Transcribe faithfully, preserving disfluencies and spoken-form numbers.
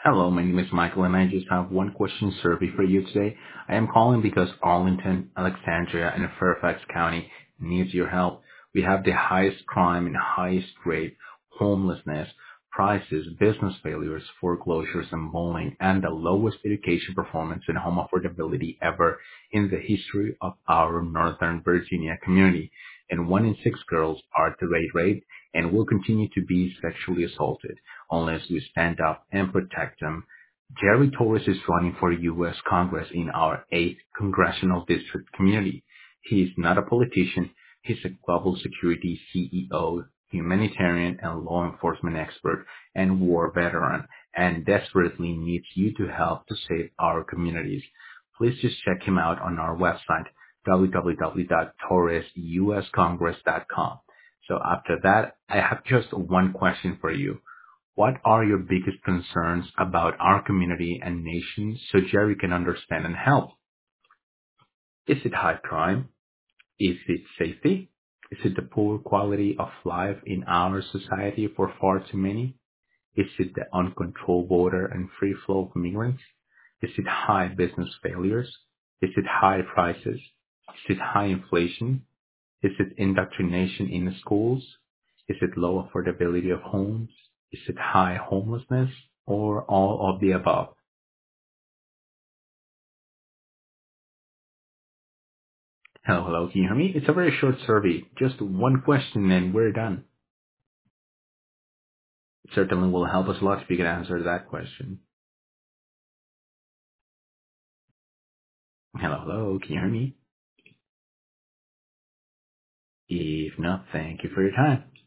Hello, my name is Michael, and I just have one question survey for you today. I am calling because Arlington, Alexandria, and Fairfax County needs your help. We have the highest crime and highest rate, homelessness, prices, business failures, foreclosures, and bullying, and the lowest education performance and home affordability ever in the history of our Northern Virginia community. And one in six girls are at the rate rate and will continue to be sexually assaulted unless we stand up and protect them. Jerry Torres is running for U S Congress in our eighth congressional district community. He is not a politician. He's a global security C E O, humanitarian and law enforcement expert, and war veteran, and desperately needs you to help to save our communities. Please just check him out on our website, w w w dot torres u s congress dot com. So after that, I have just one question for you. What are your biggest concerns about our community and nation so Jerry can understand and help? Is it high crime? Is it safety? Is it the poor quality of life in our society for far too many? Is it the uncontrolled border and free flow of migrants? Is it high business failures? Is it high prices? Is it high inflation? Is it indoctrination in the schools? Is it low affordability of homes? Is it high homelessness or all of the above? Hello, hello, can you hear me? It's a very short survey. Just one question and we're done. It certainly will help us a lot if you can answer that question. Hello, hello, can you hear me? If not, thank you for your time.